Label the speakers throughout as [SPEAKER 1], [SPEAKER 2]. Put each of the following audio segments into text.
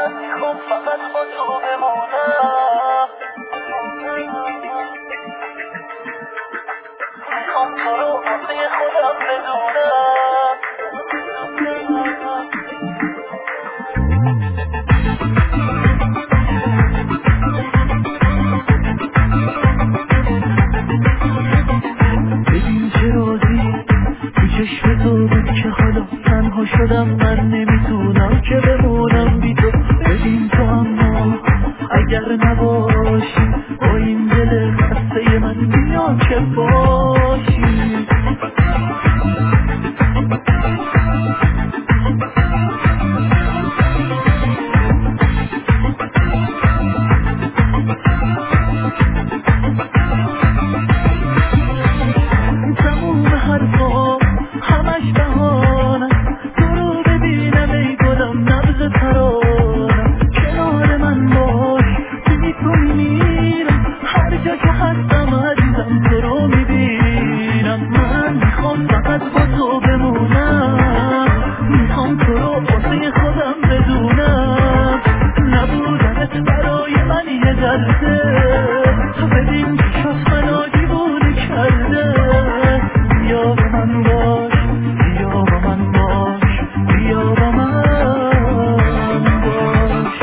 [SPEAKER 1] میخوام فقط با تو بمونم، میخوام تو رو واسه خودم بدونم. ببین چه رازی تو چشم تو بود که حالا تنها شدم، من نمیتونم که بمونم بی تو. ببین تو اما اگر نباشی با این دل خسته من بیا که باشی. تموم حرفا همش بهانه، تو رو ببینم ای گلم نبض ترانم. کنار من باش بی تو میمیرم، هر جا که هستم عزیزم تو رو میبینم. من میخوام فقط با تو بمونم، میخوام تو رو واسه خودم بدونم. نبودنت برای من یه درده، ببین چشات منو دیوونه کرده. بیا با من باش، بیا با من باش، بیا با من باش.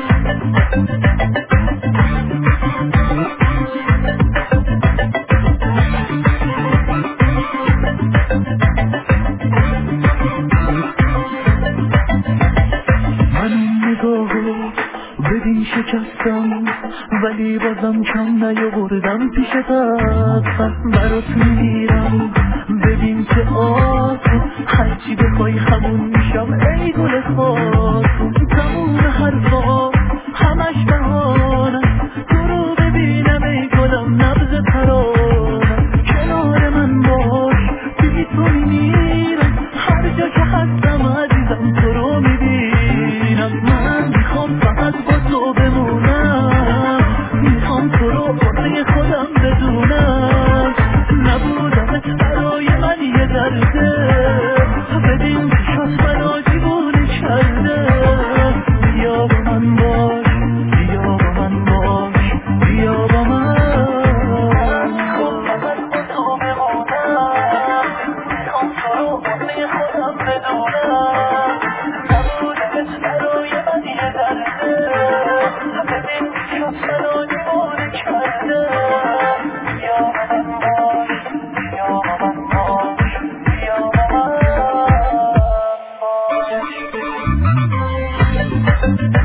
[SPEAKER 1] من این نگاهو ببین شکستم، ولی بازم کم نیاوردم پیشت هستم. برات میمیرم ببین که آسون، هرچی بخوای همون میشم ای گل خاتون. تموم حرفا همش بهانه، تو رو ببینم ای گلم نبض ترانم. کنار من باش بی تو میمیرم، هر جا که هستم عزیزم تو رو میبینم. من میخوام فقط با تو بمونم، میخوام تو رو واسه خودم بدونم. نبودنت برای من یه درده، ببین چشات منو دیوونه کرده. بیا با من باش، بیا با من باش، بیا با من. میخوام فقط با تو بمونم، میخوام تو رو واسه خودم بدونم. نبودنت برای من یه درده، ببین چشات منو دیوونه کرده. بیا با من باش، بیا با من باش، بیا با من باش.